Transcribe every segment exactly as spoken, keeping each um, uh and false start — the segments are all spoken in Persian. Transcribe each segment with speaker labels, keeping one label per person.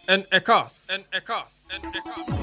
Speaker 1: انعکاس انعکاس انعکاس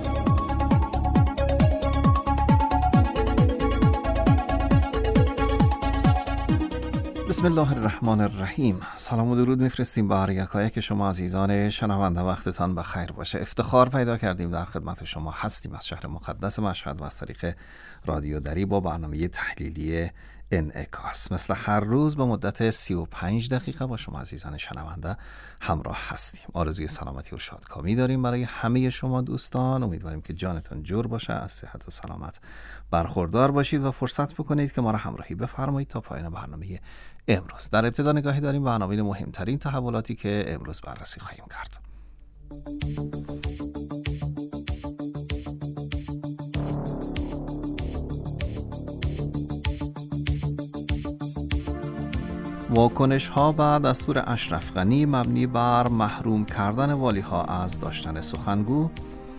Speaker 1: بسم الله الرحمن الرحیم. سلام و درود میفرستیم بر یکایک شما عزیزان شنونده. وقتتان بخیر باشه. افتخار پیدا کردیم در خدمت شما هستیم از شهر مقدس مشهد و از طریق رادیو دری با برنامه تحلیلی انعکاس. مثل هر روز به مدت سی و پنج دقیقه با شما عزیزان شنونده همراه هستیم. آرزوی سلامتی و شادکامی داریم برای همه شما دوستان. امیدواریم که جانتون جور باشه، از صحت و سلامت برخوردار باشید و فرصت بکنید که ما را همراهی بفرمایید تا پایان برنامه امروز. در ابتدا نگاهی داریم به عناوین مهمترین تحولاتی که امروز بررسی خواهیم کرد. واکنش ها به دستور اشرف غنی مبنی بر محروم کردن والی ها از داشتن سخنگو،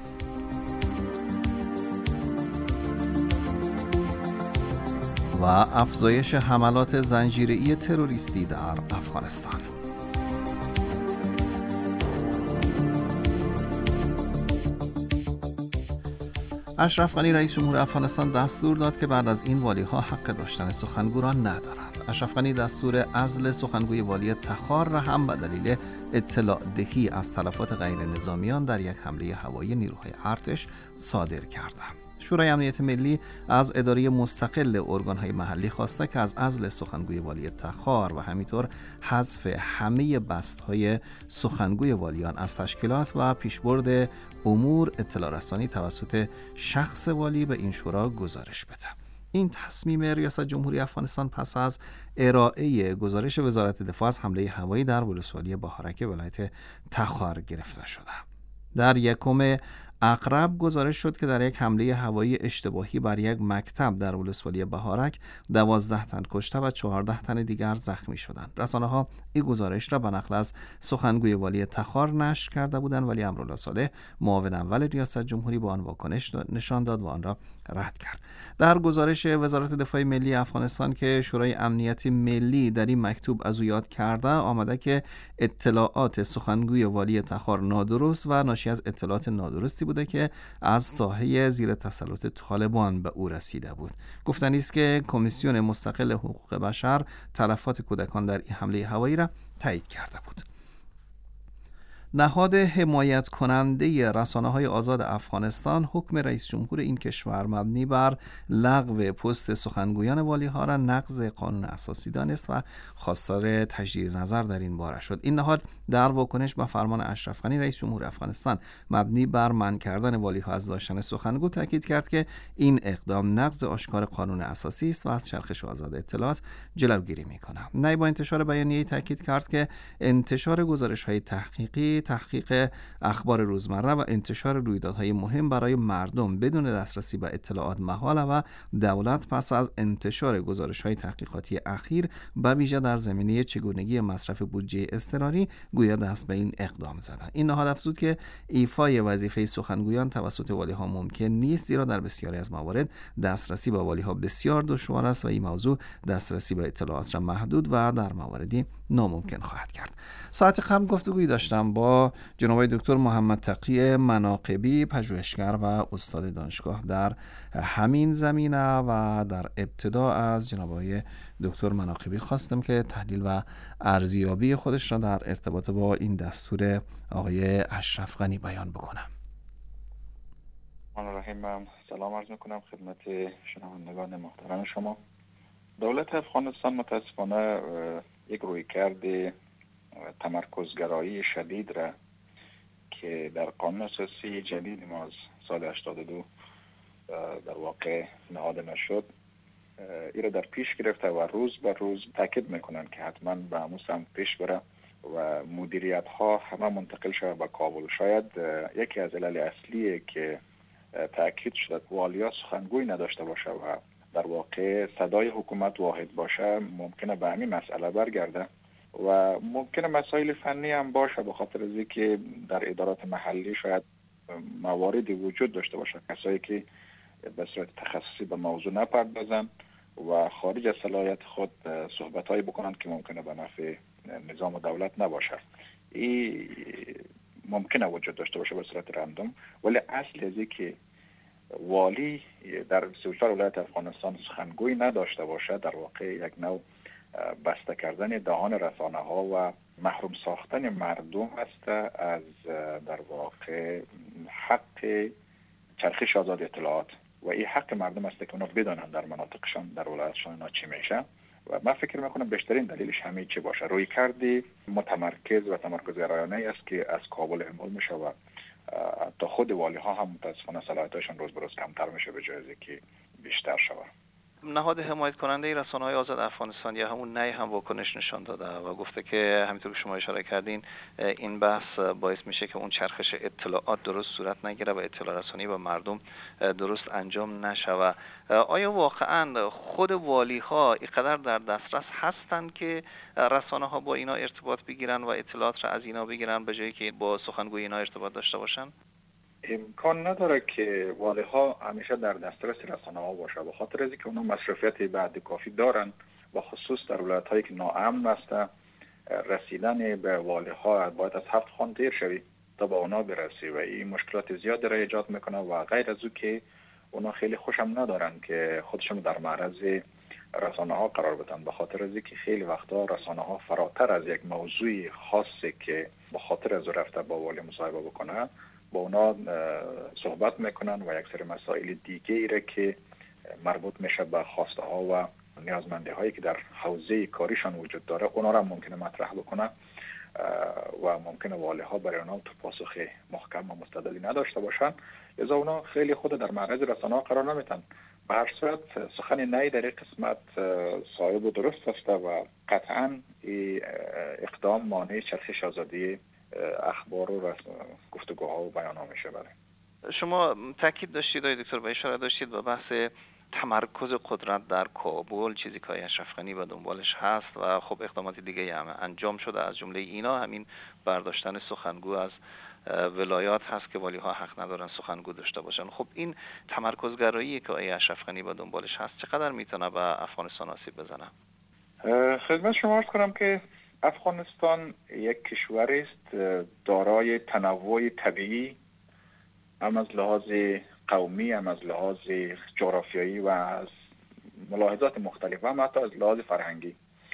Speaker 1: و افزایش حملات زنجیره‌ای تروریستی در افغانستان. اشرف غنی رئیس جمهور افغانستان دستور داد که بعد از این والی‌ها حق داشتن سخنگو را ندارند. اشرف غنی دستور عزل سخنگوی والی تخار را هم به دلیل اطلاع دهی از تلفات غیر نظامیان در یک حمله هوایی نیروهای ارتش صادر کرده. شورای امنیت ملی از اداره مستقل ارگان‌های محلی خواسته که از عزل سخنگوی والی تخار و همینطور حذف همه بست‌های سخنگوی والیان از تشکیلات و پیشبرد امور اطلاع رسانی توسط شخص والی به این شورا گزارش بده. این تصمیم ریاست جمهوری افغانستان پس از ارائه گزارش وزارت دفاع از حمله هوایی در ولسوالی بهارک ولایت تخار گرفته شده. در یکم اقرب گزارش شد که در یک حمله هوایی اشتباهی بر یک مکتب در ولسوالی بهارک دوازده تن کشته و چهارده تن دیگر زخمی شدند. رسانه‌ها این گزارش را به نقل از سخنگوی والی تخار نشر کرده بودند، ولی امرالله صالح معاون اول ریاست جمهوری با آن واکنش نشان داد و آن را رد کرد. در گزارش وزارت دفاع ملی افغانستان که شورای امنیت ملی در این مکتوب از او یاد کرده آمده که اطلاعات سخنگوی والی تخار نادرست و ناشی از اطلاعات نادرستی بوده که از ساحه زیر تسلط طالبان به او رسیده بود. گفتنی است که کمیسیون مستقل حقوق بشر تلفات کودکان در این حمله هوایی را تایید کرده بود. نهاد حمایت کننده رسانه‌های آزاد افغانستان حکم رئیس جمهور این کشور مبنی بر لغو پست سخنگویان والی‌ها را نقض قانون اساسی دانست و خواستار تجدید نظر در این باره شد. این نهاد در واکنش به فرمان اشرف غنی رئیس جمهور افغانستان مبنی بر منع کردن والی‌ها از داشتن سخنگو تاکید کرد که این اقدام نقض آشکار قانون اساسی است و از چرخش آزاد اطلاعات جلوگیری می‌کند. نهاد با انتشار بیانیه‌ای تاکید کرد که انتشار گزارش‌های تحقیقی، تحقیق اخبار روزمره و انتشار رویدادهای مهم برای مردم بدون دسترسی به اطلاعات محاله و دولت پس از انتشار گزارش‌های تحقیقاتی اخیر به ویژه در زمینه چگونگی مصرف بودجه اضطراری گویا دست به این اقدام زدند. این نهاد افزود که ایفای وظیفه سخنگویان توسط والی‌ها ممکن نیست، زیرا در بسیاری از موارد دسترسی به والی‌ها بسیار دشوار است و این موضوع دسترسی به اطلاعات را محدود و در مواردی ناممکن خواهد کرد. ساعت قبل گفتگویی داشتم با جناب دکتر محمد تقی مناقبی، پژوهشگر و استاد دانشگاه در همین زمینه، و در ابتدا از جناب دکتر مناقبی خواستم که تحلیل و ارزیابی خودش را در ارتباط با این دستور آقای اشرف غنی بیان بکنم.
Speaker 2: من سلام عرض میکنم خدمت شنوندگان محترم شما. دولت افغانستان متاسفانه یک رویکرد تمرکزگرایی شدید را که در قانون اساسی جدید ما از سال هشتاد و دو در واقع نهاده نشد، این را در پیش گرفته و روز به روز تاکید میکنن که حتما به همون سمت پیش بره و مدیریت ها همه منتقل شده به کابل. شاید یکی از علل اصلیه که تاکید شده والیا سخنگوی نداشته باشه و در واقع صدای حکومت واحد باشه ممکنه به همین مسئله برگرده و ممکنه مسائل فنی هم باشه، به خاطر از اینکه در ادارات محلی شاید مواردی وجود داشته باشه کسایی که به صورت تخصصی به موضوع نپردازن و خارج از صلاحیت خود صحبت‌هایی بکنن که ممکنه به نفع نظام و دولت نباشه. این ممکنه وجود داشته باشه به صورت رندوم، ولی اصل از که والی در سی و چهار ولایت افغانستان سخنگوی نداشته باشه در واقع یک نوع بسته کردن دهان رسانه ها و محروم ساختن مردم است از در واقع حق چرخش آزاد اطلاعات و این حق مردم است که اونا بدانند در مناطقشان در ولایتشان اینا چی میشه. و من فکر میکنم بیشترین دلیلش همین چی باشه، روی کردی متمرکز و تمرکزگرایانه است که از کابل اعمال میشه و تا خود والی ها هم متاسفانه صلاحیتشان روز به روز کمتر میشه به جای از که بیشتر شود.
Speaker 1: نهاد حمایت کننده رسانه‌های آزاد افغانستان یا همون نی هم واکنش نشان داده و گفته که همینطور که شما اشاره کردین این بحث باعث میشه که اون چرخش اطلاعات درست صورت نگیره و اطلاع رسانی به مردم درست انجام نشود. آیا واقعا خود والی ها اینقدر در دسترس هستند که رسانه ها با اینا ارتباط بگیرن و اطلاعات را از اینا بگیرن به جایی که با سخنگوی اینا ارتباط داشته باشن؟
Speaker 2: امکان نداره که والی ها همیشه در دسترس رسانه ها باشه، به خاطر اینکه اونا مصرفیت بعد کافی دارن و خصوص در ولایت هایی که ناامن است رسیدن به والی ها باید از هفت خان دیر شوی تا به اونا برسی و این مشکلات زیادی را ایجاد میکنه و غیر از او که اونا خیلی خوشم ندارن که خودشون در معرض رسانه ها قرار بدن، به خاطر از اینکه خیلی وقتا رسانه ها فراتر از یک موضوع خاصی که به خاطر از رفته با والی مصاحبه بکنه با اونا صحبت میکنن و یک سری مسائل دیگه ایره که مربوط میشه به خواسته ها و نیازمندی هایی که در حوزه کاریشان وجود داره اونا را ممکنه مطرح بکنه و ممکنه والی ها برای اونا تو پاسخ محکم و مستدلی نداشته باشن، لذا اونا خیلی خود در معرض رسانه ها قرار نمیتن. به هر صورت سخن نی در این قسمت صایب و درست است و قطعا اقدام مانع چرخش آزادی اخبار و گفتگوها و بیان‌ها میشه. بله
Speaker 1: شما تاکید داشتید آقای دکتر و اشاره داشتید به بحث تمرکز قدرت در کابل، چیزی که اشرف غنی به دنبالش هست و خب اقدامات دیگه هم انجام شده، از جمله اینا همین برداشتن سخنگو از ولایات هست که والی ها حق ندارن سخنگو داشته باشن. خب این تمرکزگرایی که آقای اشرف غنی به دنبالش هست چقدر میتونه به افغانستان آسیب بزنه؟
Speaker 2: خدمت شما عرض کنم که افغانستان یک کشوری است دارای تنوع طبیعی هم از لحاظ قومی، هم از لحاظ جغرافیایی و از ملاحظات مختلف و هم حتی از لحاظ فرهنگی.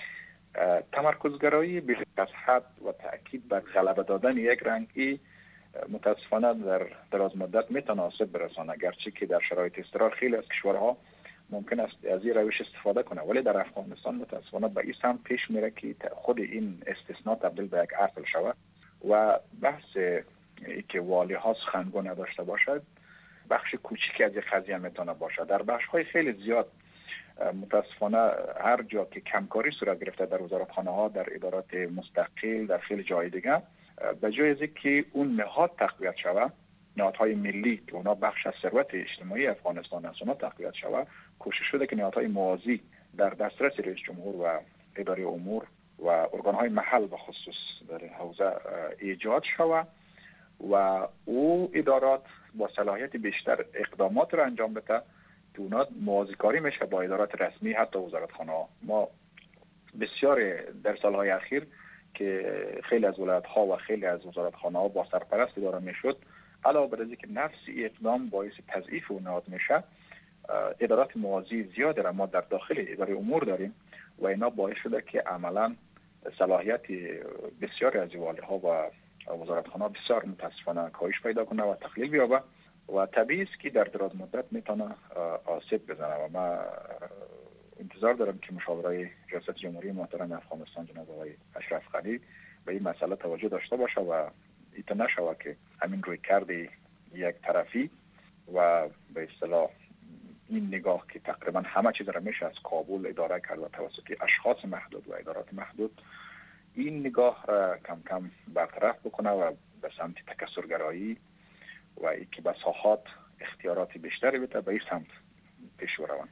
Speaker 2: تمرکزگرایی بیش از حد و تأکید بر غلبه دادن یک رنگی متاسفانه در دراز مدت میتناسب برسانه، گرچه که در شرایط استقرار خیلی از کشورها ممکن است از این روش استفاده کنه، ولی در افغانستان متاسفانه به این سمت پیش میره که خود این استثناء تبدیل به یک اصل شود و بحث ای که والی ها سخنگو نداشته باشد بخش کوچیکی از یک قضیه میتونه باشه. در بخش های خیلی زیاد متاسفانه هر جا که کمکاری صورت گرفته در وزارتخانه ها، در ادارات مستقل، در خیلی جای دیگه، به جای از اینکه اون نهاد تقویت شود، نهادهای ملی که اونا بخش از ثروت اجتماعی افغانستان هست اونا تقویت شود، کوشش شده که نهادهای موازی در دسترس رئیس جمهور و اداره امور و ارگانهای محل به خصوص در حوزه ایجاد شود و او ادارات با صلاحیت بیشتر اقدامات را انجام بده که اونا موازیکاری میشه با ادارات رسمی حتی وزارتخانه ها. ما بسیار در سالهای اخیر که خیلی از ولایت ها و خیلی از وزارتخانه ها با سرپرست اداره میشد، علاوه بر اینکه نفس اقدام باعث تضعیف اون نهاد میشه، ادارات موازی زیاد را ما در داخل اداره امور داریم و اینا باعث شده که عملا صلاحیت بسیار از والی ها و وزارتخانه بسیار متاسفانه کاهش پیدا کنه و تقلیل بیابه و طبیعی است که در دراز مدت میتونه آسیب بزنه و ما انتظار دارم که مشاورای ریاست جمهوری محترم افغانستان جناب آقای اشرف غنی به این مسئله توجه داشته باشه و ایت نشود که همین روی کرده یک طرفی و به اصطلاح این نگاه که تقریبا همه چیز را میشه از کابل اداره کرد و توسط اشخاص محدود و ادارات محدود، این نگاه را کم کم برطرف بکنه و به سمت تکثرگرایی و ای که به ساحات اختیارات بیشتری بده به این سمت پیش بروند.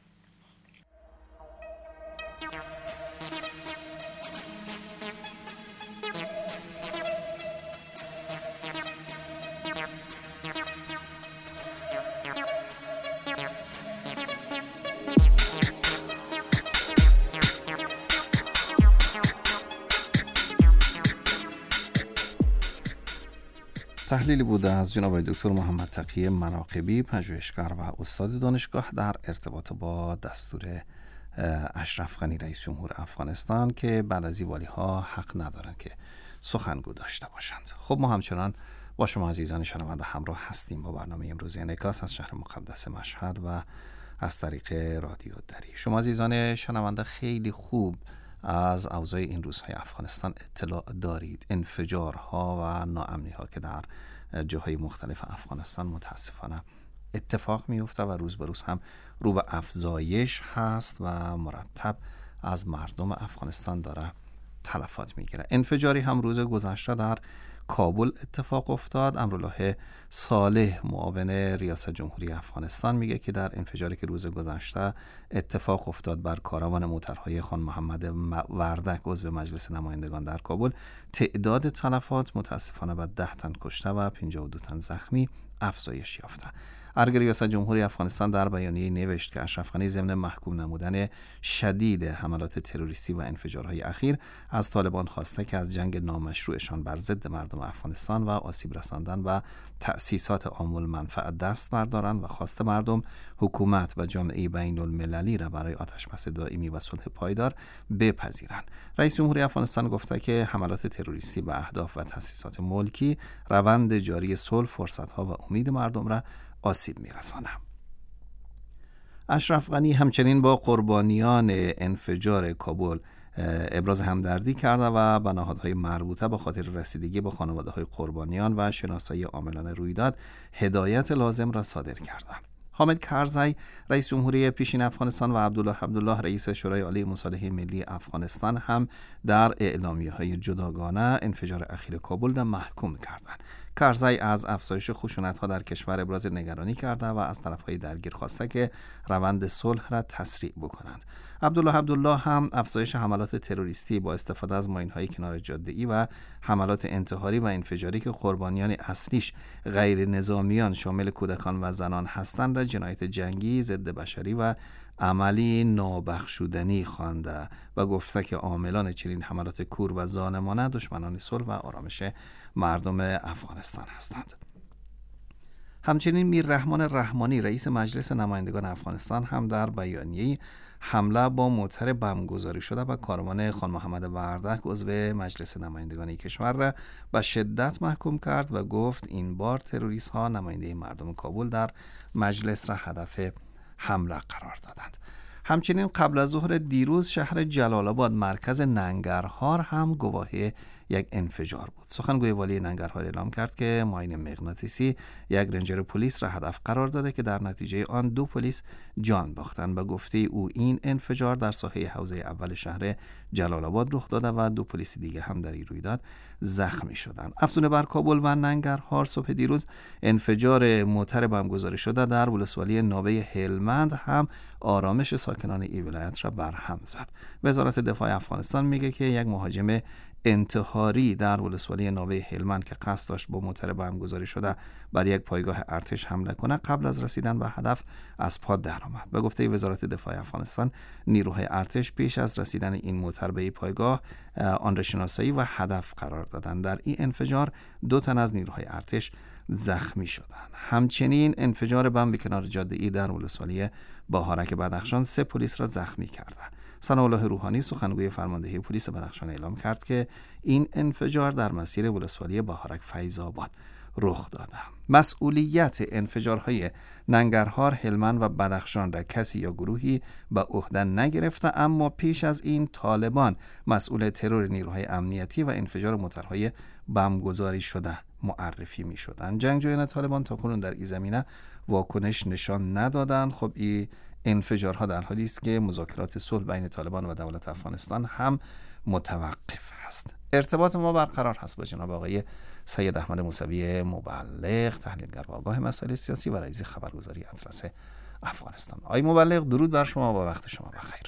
Speaker 1: تحلیلی بوده از جناب دکتر محمد تقی مناقبی، پژوهشگر و استاد دانشگاه در ارتباط با دستور اشرف غنی رئیس جمهور افغانستان که بعد از این والی‌ها حق ندارند که سخنگو داشته باشند. خب ما همچنان با شما عزیزان شنونده همراه هستیم با برنامه امروزی انعکاس از شهر مقدس مشهد و از طریق رادیو دری. شما عزیزان شنونده خیلی خوب از اوضاع این روزهای افغانستان اطلاع دارید. انفجارها و ناامنی‌ها که در جاهای مختلف افغانستان متاسفانه اتفاق میفته و روز به روز هم رو به افزایش هست و مرتب از مردم افغانستان داره تلفات میگیره. انفجاری هم روز گذشته در کابل اتفاق افتاد. امرالله صالح معاون ریاست جمهوری افغانستان میگه که در انفجاری که روز گذشته اتفاق افتاد بر کاروان موترهای خان محمد وردک عضو مجلس نمایندگان در کابل، تعداد تلفات متاسفانه به ده تن کشته و پنجاه و دو تن زخمی افزایش یافته. ارگ ریاست جمهوری افغانستان در بیانیه نوشت که اشرف غنی ضمن محکوم نمودن شدید حملات تروریستی و انفجارهای اخیر از طالبان خواسته که از جنگ نامشروعشان بر ضد مردم افغانستان و آسیب رساندن و تأسیسات عام المنفعه دست بردارند و خواست مردم، حکومت و جامعه بین المللی را برای آتشبس دائمی و صلح پایدار بپذیرند. رئیس جمهوری افغانستان گفته که حملات تروریستی به اهداف و تأسیسات ملکی روند جاری صلح، فرصت‌ها و امید مردم را آسیب می‌رسانه. اشرف غنی همچنین با قربانیان انفجار کابل ابراز همدردی کرده و به نهادهای مربوطه به خاطر رسیدگی به خانواده‌های قربانیان و شناسایی عاملان رویداد هدایت لازم را صادر کرده. حامد کرزی رئیس جمهوری پیشین افغانستان و عبدالله عبدالله رئیس شورای عالی مصالحه ملی افغانستان هم در اعلامیه‌های جداگانه انفجار اخیر کابل را محکوم کردند. کرزی از افزایش خشونت‌ها در کشور ابراز نگرانی کرده و از طرف‌های درگیر خواسته که روند صلح را تسریع بکنند. عبدالله عبدالله هم افزایش حملات تروریستی با استفاده از ماین‌های کنار جاده‌ای و حملات انتحاری و انفجاری که قربانیان اصلیش غیر نظامیان شامل کودکان و زنان هستند را جنایت جنگی ضد بشری و عملی نابخشودنی خوانده و گفته که عاملان چنین حملات کور و ظالمانه دشمنان صلح و آرامش مردم افغانستان هستند. همچنین میر رحمان رحمانی رئیس مجلس نمایندگان افغانستان هم در بیانیه‌ای حمله با موتر بمبگذاری شده به کاروان خان محمد وردک عضو مجلس نمایندگان کشور را به شدت محکوم کرد و گفت این بار تروریست ها نماینده مردم کابل در مجلس را هدف حمله قرار دادند. همچنین قبل از ظهر دیروز شهر جلال آباد مرکز ننگرهار هم گواه یک انفجار بود. سخنگوی والی ننگرهار اعلام کرد که ماین مغناطیسی یک رنجر پلیس را هدف قرار داده که در نتیجه آن دو پلیس جان باختند. به گفته او این انفجار در ساحه حوزه اول شهر جلال آباد رخ داده و دو پلیس دیگه هم در این رویداد زخمی شدند. افزون بر کابل و ننگرهار صبح دیروز انفجار موتر بمبگذاری شده در ولسوالی ناوه هلمند هم آرامش ساکنان این ولایت را برهم زد. وزارت دفاع افغانستان میگه که یک مهاجم انتحاری در ولسوالی ناوه هلمند که قصد داشت با موتر بمبگذاری شده بر یک پایگاه ارتش حمله کنه قبل از رسیدن به هدف از پا درآمد. به گفته وزارت دفاع افغانستان نیروهای ارتش پیش از رسیدن این موتر به این پایگاه آن را شناسایی و هدف قرار دادند. در این انفجار دو تن از نیروهای ارتش زخمی شدند. همچنین انفجار بمب کنار جاده ای در ولسوالی بهارک بدخشان سه پلیس را زخمی کرده. ثناءالله روحانی سخنگوی فرماندهی پلیس بدخشان اعلام کرد که این انفجار در مسیر ولسوالی بهارک فیض آباد رخ داده. مسئولیت انفجارهای ننگرهار، هلمند و بدخشان را کسی یا گروهی به عهده نگرفته، اما پیش از این طالبان مسئول ترور نیروهای امنیتی و انفجار موترهای بمبگذاری شده معرفی می شدند. جنگجویان طالبان تاکنون در این زمینه واکنش نشان ندادند. خب این انفجارها در حالی است که مذاکرات صلح بین طالبان و دولت افغانستان هم متوقف است. ارتباط ما برقرار هست با جناب آقای سید احمد موسوی مبلغ، تحلیلگر و آگاه مسائل سیاسی و رئیس خبرگزاری اطلس افغانستان. آقای مبلغ درود بر شما و وقت شما بخیر.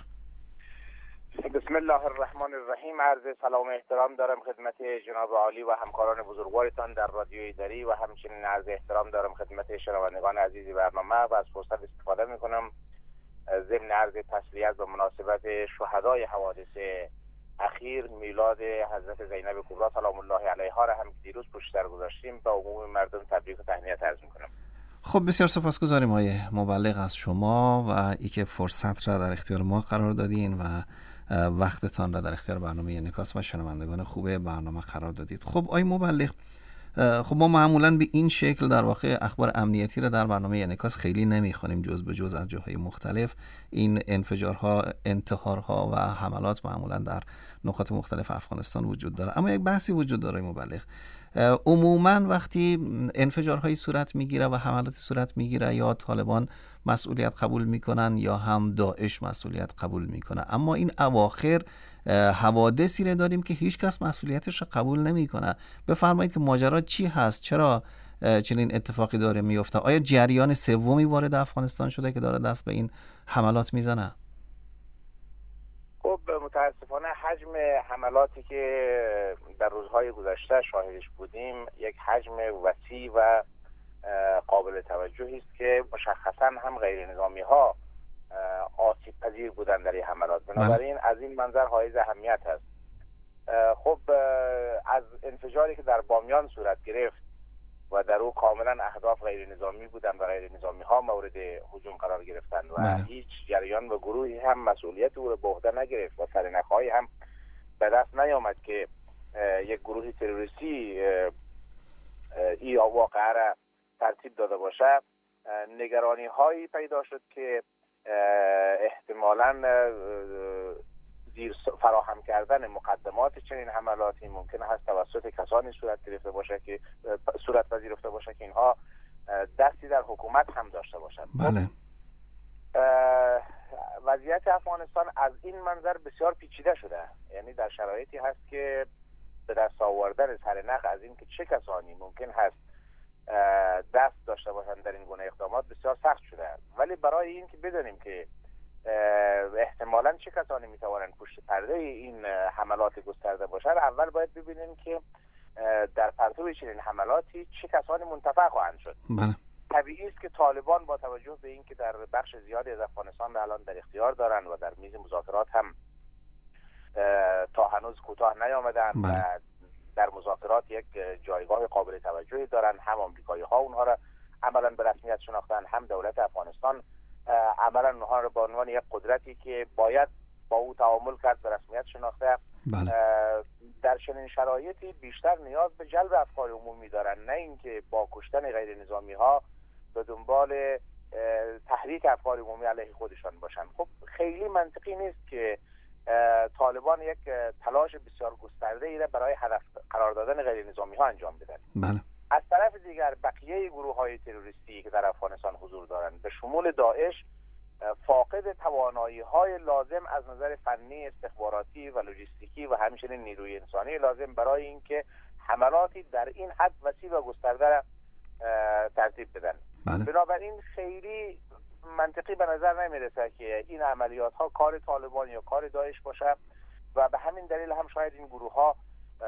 Speaker 3: بسم الله الرحمن الرحیم. عرض سلام و احترام دارم خدمت جناب عالی و همکاران بزرگوارتان در رادیوی دری و همچنین عرض احترام دارم خدمت شنوندگان عزیز برنامه و از فرصت استفاده میکنم ضمن عرض تسلیت به مناسبت شهدای حوادث اخیر میلاد حضرت زینب کبری سلام الله علیها را هم دیروز پشت سر گذاشتیم داشتیم به عموم مردم تبریک و تهنیت عرض میکنم.
Speaker 1: خب بسیار سپاسگزاریم آقای مبلغ از شما و ای که فرصت را در اختیار ما قرار دادین و وقتتان را در اختیار برنامه انعکاس و شنوندگان خوب برنامه قرار دادید. خب آقای مبلغ، خب ما معمولاً به این شکل در واقع اخبار امنیتی را در برنامه انعکاس خیلی نمیخونیم، جز به جز از جاهای مختلف. این انفجارها، انتحارها و حملات معمولاً در نقاط مختلف افغانستان وجود داره. اما یک بحثی وجود داره مبلغ، عموماً وقتی انفجارهایی صورت میگیره و حملاتی صورت میگیره، یا طالبان مسئولیت قبول میکنن یا هم داعش مسئولیت قبول میکنه. اما این اواخر حوادثی رو داریم که هیچ کس مسئولیتش رو قبول نمیکنه. بفرمایید که ماجرا چی هست؟ چرا چنین اتفاقی داره میفته؟ آیا جریان سومی وارد افغانستان شده که داره دست به این حملات میزنه؟
Speaker 3: خب متاسفانه حجم حملاتی که در روزهای گذشته شاهدش بودیم یک حجم وسیع و قابل توجهی است که مشخصا هم غیر نظامی ها آسیب پذیر بودن در این حملات. بنابراین از این منظر حائز اهمیت است. خب از انفجاری که در بامیان صورت گرفت و در او کاملا اهداف غیر نظامی بودن و غیر نظامی ها مورد هجوم قرار گرفتند و بله. هیچ جریان و گروهی هم مسئولیت او را به عهده نگرفت و سرنخ‌هایی هم به دست نیامد که یک گروه تروریستی این واقعه را ترتیب داده باشه. نگرانی هایی پیدا شد که احتمالاً زیر فراهم کردن مقدمات چنین حملاتی ممکن است توسط کسانی صورت گرفته باشه که صورت پذیرفته باشه که اینها دستی در حکومت هم داشته باشند.
Speaker 1: بله.
Speaker 3: وضعیت افغانستان از این منظر بسیار پیچیده شده، یعنی در شرایطی هست که به دست آوردن سرنخ از این که چه کسانی ممکن هست دست داشته باشند در این گونه اقدامات بسیار سخت شده. ولی برای این که بدانیم که احتمالاً چه کسانی میتوانند پشت پرده این حملات گسترده باشند، اول باید ببینیم که در پرتو چنین حملاتی چه کسانی منتفع خواهند شد.
Speaker 1: بله.
Speaker 3: طبیعی است که طالبان با توجه به اینکه در بخش زیادی از افغانستان الان در اختیار دارند و در میز مذاکرات هم تا هنوز کوتاه نیامدند
Speaker 1: بله.
Speaker 3: و در مذاکرات یک جایگاه قابل توجهی دارند، هم آمریکایی ها اونها را عملاً به رسمیت شناختن، هم دولت افغانستان عملاً اونها را به عنوان یک قدرتی که باید با او تعامل کرد به رسمیت شناخته.
Speaker 1: بله.
Speaker 3: در چنین شرایطی بیشتر نیاز به جلب افکار عمومی دارن، نه اینکه با کشتن غیر نظامی ها به دنبال تحریک افکار عمومی علیه خودشان باشند. خب خیلی منطقی نیست که طالبان یک تلاش بسیار گسترده ای را برای هدف قرار دادن غیر نظامی ها انجام بدن.
Speaker 1: بله.
Speaker 3: از طرف دیگر بقیه گروه های تروریستی که در افغانستان حضور دارند به شمول داعش فاقد توانایی های لازم از نظر فنی، استخباراتی و لوجستیکی و همچنین نیروی انسانی لازم برای اینکه حملاتی در این حد وسیع و گسترده را ترتیب بدن.
Speaker 1: بله.
Speaker 3: بنابراین خیلی منطقی به نظر نمیرسه که این عملیات ها کار طالبان یا کار داعش باشه و به همین دلیل هم شاید این گروه ها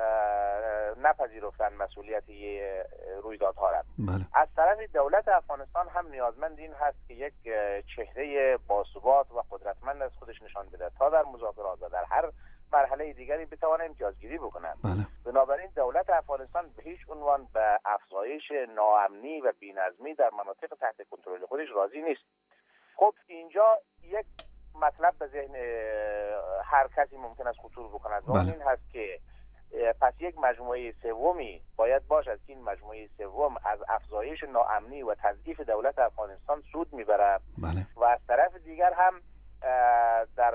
Speaker 3: نپذیرفتن مسئولیت رویدادها را.
Speaker 1: بله.
Speaker 3: از طرف دولت افغانستان هم نیازمند این هست که یک چهره باثبات و قدرتمند از خودش نشان بده تا در مذاکرات و در هر مرحله دیگری بتوانه امتیازگیری بکنه.
Speaker 1: بله.
Speaker 3: بنابراین دولت افغانستان به هیچ عنوان به افزایش ناامنی و بی‌نظمی در مناطق تحت کنترل خودش راضی نیست. خب اینجا یک مطلب به ذهن هر کسی ممکن است خطور بکند و
Speaker 1: بله.
Speaker 3: این هست که پس یک مجموعه سومی باید باشد که این مجموعه سوم از افزایش ناامنی و تضعیف دولت افغانستان سود میبرد.
Speaker 1: بله.
Speaker 3: و از طرف دیگر هم در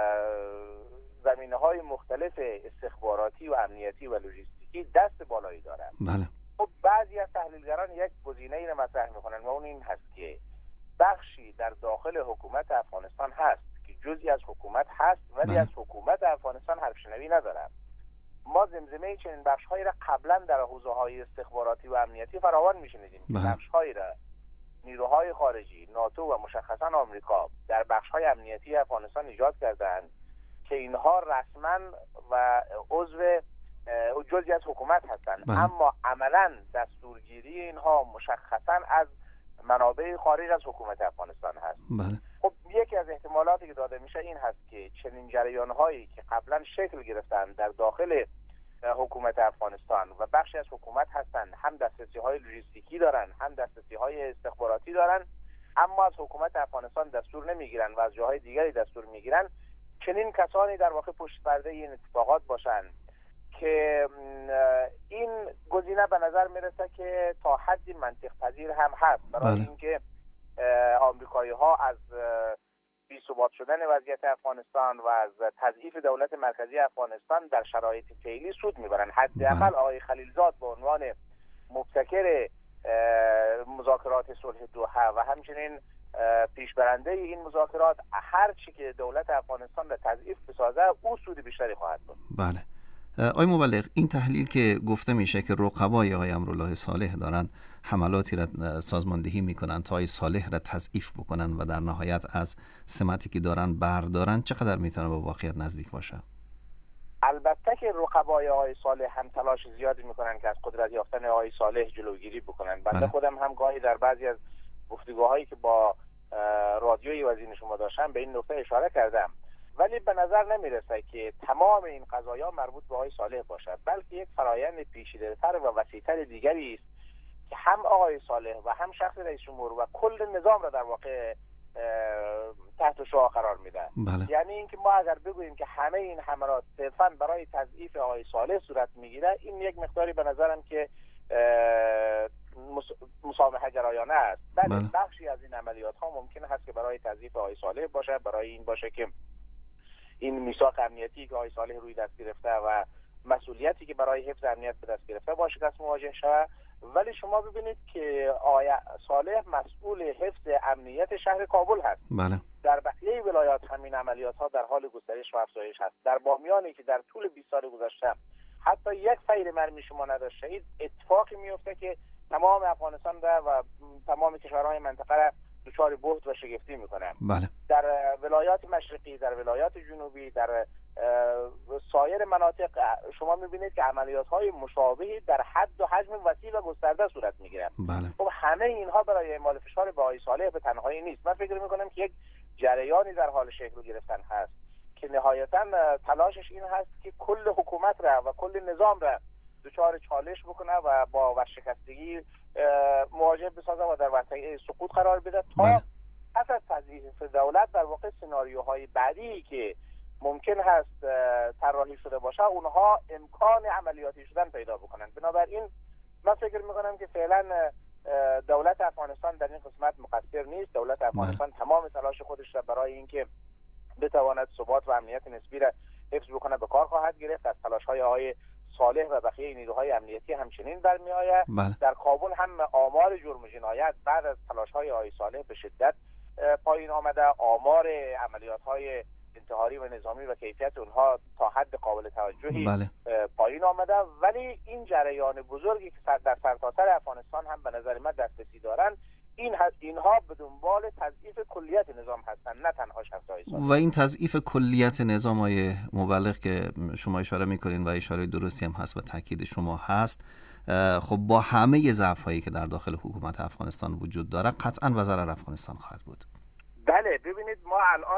Speaker 3: زمینه‌های مختلف استخباراتی و امنیتی و لوجستیکی دست بالایی دارد.
Speaker 1: بله.
Speaker 3: خب بعضی از تحلیلگران یک گزینه‌ای را مطرح می‌کنند و اون این هست که بخشی در داخل حکومت افغانستان هست که جزئی از حکومت هست ولی
Speaker 1: بله.
Speaker 3: از حکومت افغانستان حرف شنوی ندارد. ما زمزمه چنین بخش‌هایی را قبلا در حوزه‌های استخباراتی و امنیتی فراوان می‌شنیدیم که
Speaker 1: بله.
Speaker 3: بخش‌هایی را نیروهای خارجی، ناتو و مشخصاً آمریکا در بخش‌های امنیتی افغانستان ایجاد کردند که اینها رسما و عضو جزئی از حکومت هستند.
Speaker 1: بله.
Speaker 3: اما عملاً دستورگیری اینها مشخصاً از منابع خارج از حکومت افغانستان هست.
Speaker 1: بله.
Speaker 3: خب یکی از احتمالاتی که داده میشه این هست که چنین جریان‌هایی که قبلا شکل گرفتن در داخل حکومت افغانستان و بخشی از حکومت هستند، هم دسترسی های لوجستیکی دارن، هم دسترسی های استخباراتی دارن، اما از حکومت افغانستان دستور نمیگیرن و از جاهای دیگری دستور میگیرن، چنین کسانی در واقع پشت پرده این اتفاقات باشن که این گزینه به نظر میرسه که تا حدی منطق پذیر هم هست برای اینکه آمریکایی ها از بی ثبات شدن وضعیت افغانستان و از تضعیف دولت مرکزی افغانستان در شرایط فعلی سود میبرن. حداقل آقای خلیلزاد به عنوان مبتکر مذاکرات صلح دوحه و همچنین پیشبرنده این مذاکرات، هر چی که دولت افغانستان را تضعیف بسازه او سود بیشتری خواهد بود.
Speaker 1: بله. آقای مبلغ، این تحلیل که گفته میشه که رقبای آقای امرالله صالح دارن حملاتی را سازماندهی میکنن تا آقای صالح را تضعیف بکنن و در نهایت از سمتی که دارن بردارن، چقدر میتونه با واقعیت نزدیک باشه؟
Speaker 3: البته که رقبای آقای صالح هم تلاش زیادی میکنن که از قدرت یافتن آقای صالح جلوگیری بکنن. بنده خودم هم گاهی در بعضی از گفتگوهایی که با رادیوی وزین شما داشتم به این نکته اشاره کردم، ولی به نظر نمیرسه که تمام این قضایا مربوط به آقای صالح باشد، بلکه یک فرایند پیچیده‌تر و وسیع‌تر دیگری است که هم آقای صالح و هم شخص رئیس جمهور و کل نظام را در واقع تحت شعاع قرار میده.
Speaker 1: بله.
Speaker 3: یعنی اینکه ما اگر بگوییم که همه این حملات صرفاً برای تضعیف آقای صالح صورت میگیره، این یک مقداری به نظرم که مسامحه گرایانه است. بله. بخشی از این عملیات ها ممکن هست که برای تضعیف آقای صالح باشه، برای این باشه که این میثاق امنیتی که آقای صالح روی دست گرفته و مسئولیتی که برای حفظ امنیت به دست گرفته با شکست مواجه شود. ولی شما ببینید که آقای صالح مسئول حفظ امنیت شهر کابل هست.
Speaker 1: بله.
Speaker 3: در بقیه ولایات همین عملیات ها در حال گسترش و افزایش هست. در بامیانی که در طول بیست سال گذشته حتی یک فیر مرمی شما نداشته، اتفاقی میفته که تمام افغانستان و تمام کشورهای منطقه را دچار بهت و شگفتی میکنه.
Speaker 1: بله.
Speaker 3: در ولایات مشرقی، در ولایات جنوبی، در سایر مناطق شما میبینید که عملیات های مشابهی در حد و حجم وسیع و گسترده صورت میگیرن.
Speaker 1: بله.
Speaker 3: خب همه اینها برای اعمال فشار به آقای صالح به تنهایی نیست. من فکر میکنم که یک جریانی در حال شکل گرفتن هست که نهایتا تلاشش این هست که کل حکومت را و کل نظام را دچار چالش بکنه و با ورشکستگی مواجه بسازه و در وضعیت سقوط قرار بده تا
Speaker 1: بله.
Speaker 3: پس از تضعیف دولت در واقع سناریوهای بعدی که ممکن هست طراحی شده باشه اونها امکان عملیاتی شدن پیدا بکنن. بنابراین من فکر میکنم که فعلا دولت افغانستان در این قسمت مقصر نیست. دولت افغانستان
Speaker 1: بله.
Speaker 3: تمام تلاش خودش را برای اینکه بتواند ثبات و امنیت نسبی را حفظ بکنه به کار خواهد گرفت. از تلاش‌های آقای صالح و بقیه نیروهای امنیتی همچنین برمی‌آید.
Speaker 1: بله.
Speaker 3: در کابل هم آمار جرم و جنایت بعد از تلاش‌های آقای صالح به شدت پایین آمده. آمار عملیات‌های انتحاری و نظامی و کیفیت اونها تا حد قابل توجهی
Speaker 1: بله.
Speaker 3: پایین آمده، ولی این جریان بزرگی که در سرتاسر افغانستان هم به نظر من دسترسی دارن، این اینها به دنبال تضعیف کلیت نظام هستن، نه تنها شخص‌های صالح.
Speaker 1: و این تضعیف کلیت نظام های مبلغ که شما اشاره میکنین و اشاره درستی هم هست و تاکید شما هست، خب با همه ضعف‌هایی که در داخل حکومت افغانستان وجود داره قطعاً به ضرر افغانستان خواهد بود.
Speaker 3: بله. ببینید ما الان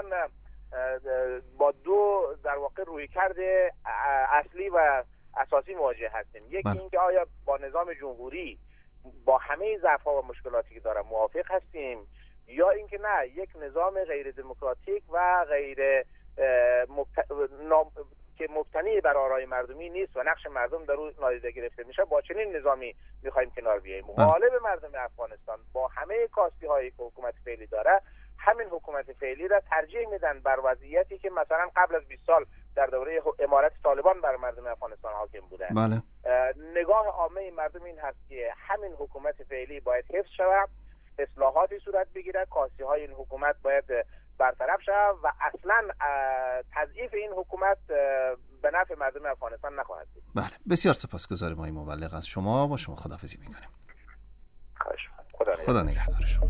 Speaker 3: با دو در واقع رویکرد اصلی و اساسی مواجه هستیم. یکی
Speaker 1: بله.
Speaker 3: اینکه آیا با نظام جمهوری با همه ضعف‌ها و مشکلاتی که داره موافق هستیم، یا اینکه نه، یک نظام غیر دموکراتیک و غیر مبت... نام... که مبتنی بر آرای مردمی نیست و نقش مردم در اون نادیده گرفته میشه، با چنین نظامی میخوایم کنار بیاییم. مقابل مردم افغانستان با همه کاستی هایی که حکومت فعلی داره، همین حکومت فعلی را ترجیح میدن بر وضعیتی که مثلا قبل از بیست سال در دوره امارت طالبان بر مردم افغانستان حاکم بوده.
Speaker 1: بله.
Speaker 3: نگاه عامه مردم این هست که همین حکومت فعلی باید حفظ شود، اصلاحاتی صورت بگیره، کاستی های این حکومت باید برطرف شود و اصلا تضعیف این حکومت به نفع مردم افغانستان نخواهد بود.
Speaker 1: بله. بسیار سپاسگزارم آقای مبلغ از شما. با شما خداحافظی میکنیم.
Speaker 3: خواهش می‌کنم. خدا
Speaker 1: خدا نگهدار شما.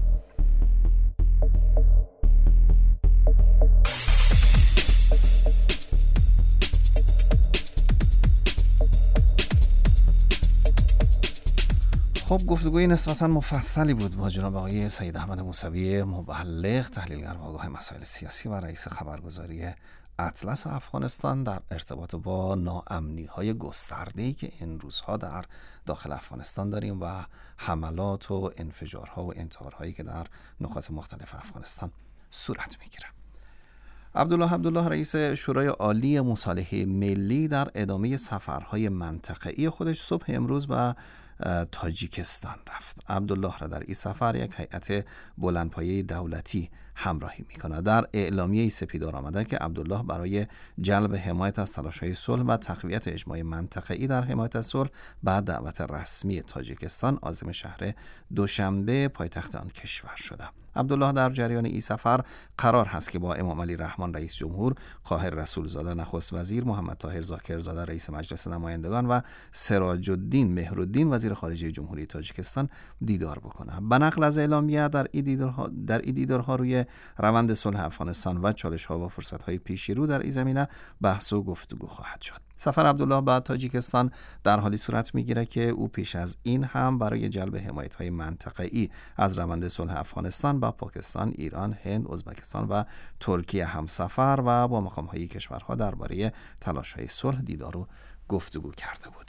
Speaker 1: خب گفتگوی نسبتاً مفصلی بود با جناب آقای سید احمد موسوی مبلغ، تحلیلگر و آگاه مسائل سیاسی و رئیس خبرگزاری اطلس افغانستان در ارتباط با ناامنی‌های گسترده‌ای که این روزها در داخل افغانستان داریم و حملات و انفجارها و انتحارهایی که در نقاط مختلف افغانستان صورت می‌گیره. عبدالله عبدالله رئیس شورای عالی مصالحه ملی در ادامه سفرهای منطقه‌ای خودش صبح امروز به تاجیکستان رفت. عبدالله را در این سفر یک هیئت بلندپایه دولتی همراهی می‌کند. در اعلامیه سپیدار آمده که عبدالله برای جلب حمایت از تلاش‌های صلح و تقویت اجماع منطقه‌ای در حمایت از صلح بعد دعوت رسمی تاجیکستان عازم شهر دوشنبه پایتخت آن کشور شده. عبدالله در جریان این سفر قرار هست که با امام علی رحمان رئیس جمهور، قاهر رسولزاده نخست وزیر، محمد طاهر ذاکرزاده رئیس مجلس نمایندگان و سراج الدین مهرالدین وزیر خارجه جمهوری تاجیکستان دیدار بکنه. به نقل از اعلامیه در این دیدارها در این دیدارها روی روند صلح افغانستان و چالش‌ها و فرصت‌های پیشی رو در این زمینه بحث و گفتگو خواهد شد. سفر عبدالله به تاجیکستان در حالی صورت میگیره که او پیش از این هم برای جلب حمایت‌های منطقه‌ای از روند صلح افغانستان با پاکستان، ایران، هند، ازبکستان و ترکیه همسفر و با مقام‌های کشورها درباره تلاش‌های صلح دیدار و گفتگو کرده بود.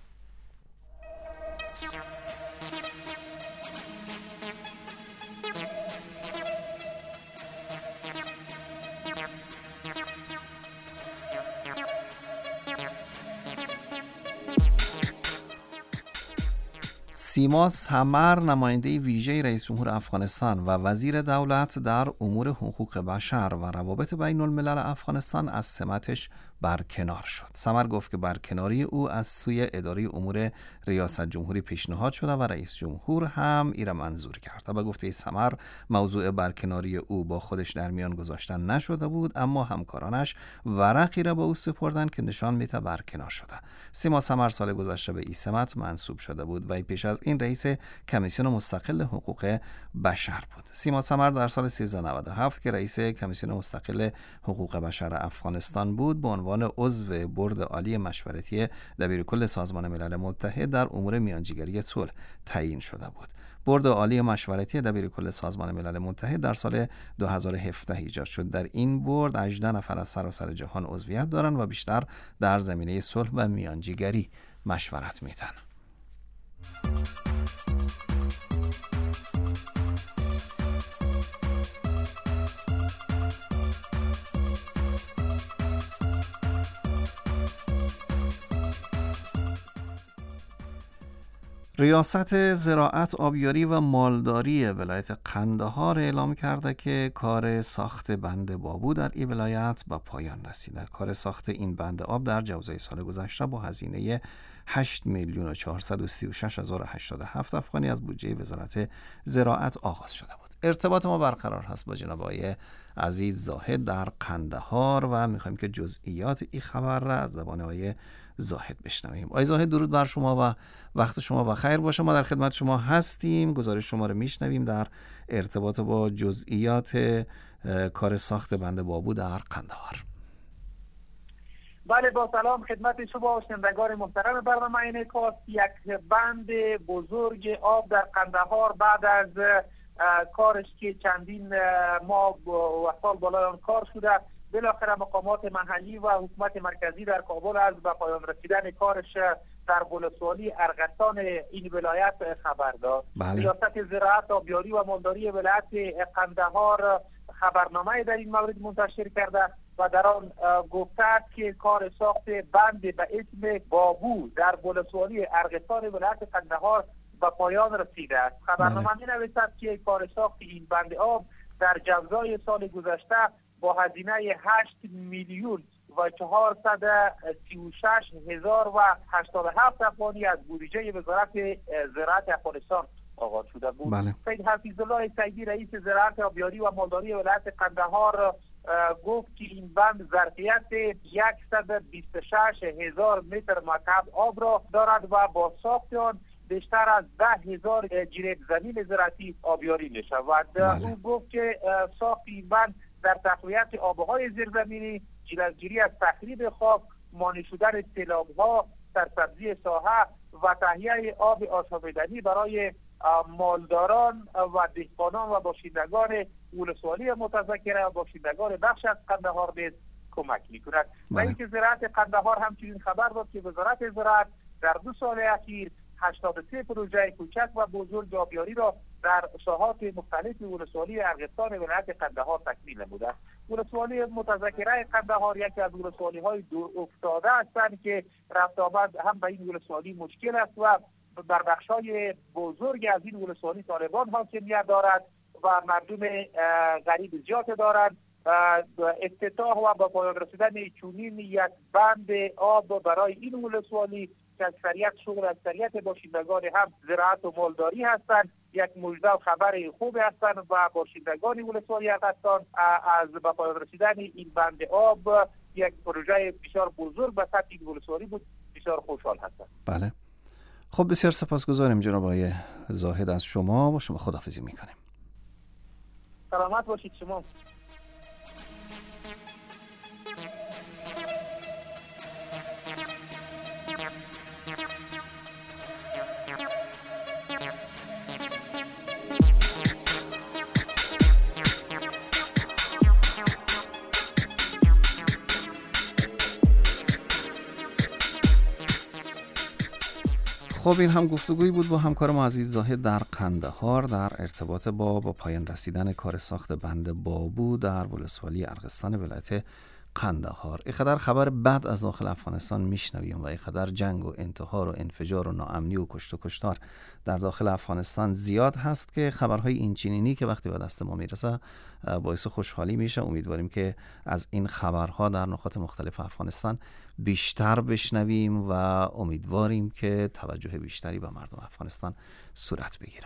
Speaker 1: سیما سمر نماینده ویژه رئیس جمهور افغانستان و وزیر دولت در امور حقوق بشر و روابط بین الملل افغانستان از سمتش برکنار شد. سمر گفت که برکناری او از سوی اداره امور ریاست جمهوری پیشنهاد شده و رئیس جمهور هم ایره منظور کرد. و به گفته سمر موضوع برکناری او با خودش در میان گذاشتن نشده بود، اما همکارانش ورقی را به او سپردن که نشان میده برکنار شده. سیما سمر سال گذشته به این سمت منصوب شده بود و پیش از این رئیس کمیسیون مستقل حقوق بشر بود. سیما سمر در سال سیزده نود و هفت که رئیس کمیسیون مستقل حقوق بشر افغانستان بود به عنوان عضو بورد عالی مشورتی دبیرکل سازمان ملل متحد در امور میانجیگری صلح تعیین شده بود. بورد عالی مشورتی دبیرکل سازمان ملل متحد در سال دو هزار و هفده ایجاد شد. در این بورد هجده نفر از سراسر جهان عضویت دارند و بیشتر در زمینه صلح و میانجیگری مشورت میدن. ریاست زراعت، آبیاری و مالداری ولایت قندهار اعلام کرده که کار ساخت بند بابو در این ولایت به پایان رسیده. کار ساخت این بند آب در جوزه سال گذشته با هزینه هشت میلیون و چهارصد و سی و شش هزار و هشتاد و هفت افغانی از بودجه وزارت زراعت آغاز شده بود. ارتباط ما برقرار هست با جناب آقای عزیز زاهد در قندهار و میخوایم که جزئیات این خبر را از زبان آقای زاهد بشنویم. آقای زاهد درود بر شما و وقت شما بخیر باشه. ما در خدمت شما هستیم. گزارش شما رو میشنویم در ارتباط با جزئیات کار ساخت بند بابو در قندهار.
Speaker 4: بله، با سلام خدمت شما و شنوندگان محترم برنامه اینکاست. یک بند بزرگ آب در قندهار بعد از کارش که چندین ماه و سال بالای آن کار شده، بالاخره مقامات محلی و حکومت مرکزی در کابل از به پایان رسیدن کارش در ولسوالی ارغستان این ولایت خبر داد. ریاست زراعت، آبیاری و مالداری ولایت قندهار خبرنامه در این مورد منتشر کرده و در آن گفته است که کار ساخت بند به اسم بابو در ولسوالی ارغستان ولایت قندهار به پایان رسیده است. خبرنامه می نویسد که کار ساخت این بند آب در جوزای سال گذشته با هزینه هشت میلیون و چهارصد سی و شش هزار و هشتاد و هفت افغانی از بودجه وزارت زراعت افغانستان آغاز شده بود.
Speaker 1: بله.
Speaker 4: سید حفیظالله سیدی رئیس زراعت، آبیاری و مالداری ولایت قندهار گفت که این بند ظرفیت صد و بیست و شش هزار متر مکعب آب را دارد و با ساخت آن بیشتر از ده هزار جریب زمین زراعتی آبیاری می شود. بله. او گفت که ساخت این بند در تقویت آبهای زیرزمینی، جلوگیری از تخریب خاک، مانع شدن سیلاب‌ها، سرسبزی ساحه و تهیه آب آشامیدنی برای مالداران و دهقانان و باشندگان ولسوالی متذکره و باشندگان بخش از قندهار نیز کمک میکند. و
Speaker 1: بله.
Speaker 4: اینکه زراعت قندهار همچنین خبر داد که وزارت زراعت در دو سال اخیر هشتاد و سه پروژه کوچک و بزرگ آبیاری را در ساحات مختلف ولسوالی ارغستان ولایت قندهار تکمیل نموده است. ولسوالی متذکره قندهار یکی از ولسوالی های دور افتاده هستند که رفت آمد هم به این ولسوالی مشکل است و بر بخش‌های بزرگ از این ولسوالی طالبان حاکمیت دارد و مردم غریب زیاد دارند. افتتاح و با پایان رسیدن چنین یک بند آب برای این ولسوالی که اکثریت شغل اکثریت باشندگان هم زراعت و مالداری هستند یک مژده و خبر خوب هستند و باشندگان ولسوالی ارغستان از به پایان رسیدن این بند آب یک پروژه بسیار بزرگ به سطح این ولسوالی بود بسیار خوشحال هستند.
Speaker 1: بله. خب بسیار سپاسگزاریم جناب آقای زاهد از شما. با شما خداحافظی میکنیم.
Speaker 4: سلامت باشید شما.
Speaker 1: خب این هم گفتگویی بود با همکار ما عزیز زاهد در قندهار در ارتباط با با پایان رسیدن کار ساخت بند بابو در ولسوالی ارغستان ولایت قندهار. اینقدر خبر بد از داخل افغانستان میشنویم و اینقدر جنگ و انتحار و انفجار و ناامنی و کشت و کشتار در داخل افغانستان زیاد هست که خبرهای اینچنینی که وقتی به دست ما میرسه باعث خوشحالی میشه. امیدواریم که از این خبرها در نقاط مختلف افغانستان بیشتر بشنویم و امیدواریم که توجه بیشتری به مردم افغانستان صورت بگیره.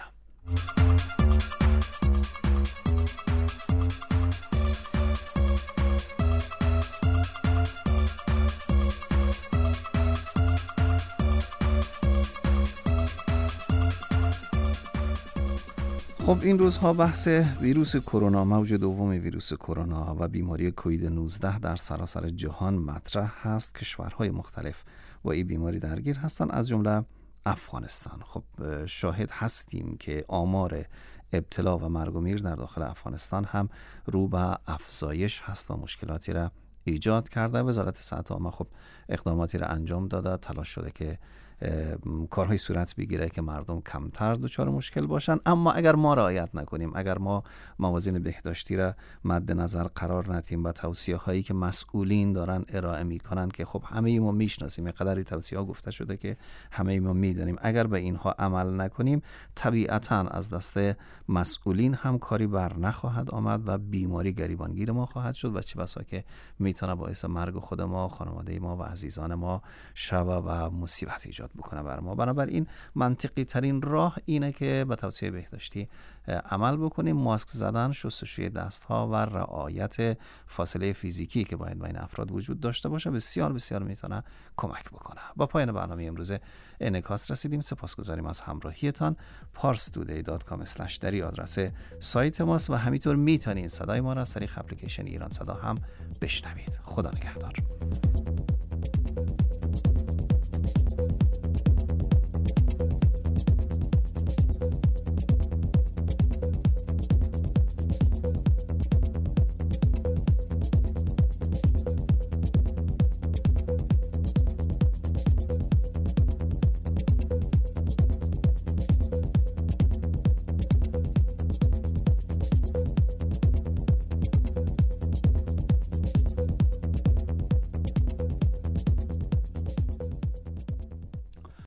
Speaker 1: خب این روزها بحث ویروس کرونا، موج دوم ویروس کرونا و بیماری کووید نوزده در سراسر جهان مطرح هست. کشورهای مختلف با این بیماری درگیر هستند از جمله افغانستان. خب شاهد هستیم که آمار ابتلا و مرگ و میر در داخل افغانستان هم رو به افزایش هست و مشکلاتی را ایجاد کرده. وزارت صحت عامه خب اقداماتی را انجام داده، تلاش شده که کارهای صورت بگیره که مردم کمتر دچار مشکل باشن. اما اگر ما رعایت نکنیم، اگر ما موازین بهداشتی را مد نظر قرار ندیم و توصیه هایی که مسئولین دارن ارائه میکنن که خب همه ما میشناسیم، قدری توصیه ها گفته شده که همه ما میدونیم، اگر به اینها عمل نکنیم طبیعتاً از دست مسئولین هم کاری بر نخواهد آمد و بیماری گریبانگیر ما خواهد شد و چه بسا که میتونه باعث مرگ خود ما، خانواده ما و عزیزان ما شوه و مصیبت ایجاد بکنه بر ما. بنابراین منطقی ترین راه اینه که به توصیه بهداشتی عمل بکنیم. ماسک زدن، شستشوی دست ها و رعایت فاصله فیزیکی که باید بین افراد وجود داشته باشه بسیار بسیار میتونه کمک بکنه. با پایان برنامه امروز انعکاس رسیدیم. سپاسگزاریم از همراهیتان. پارس تودی دات کام اسلش دری آدرس سایت ماست و همینطور میتونید صدای ما را از طریق اپلیکیشن ایران صدا هم بشنوید. خدا نگهدار.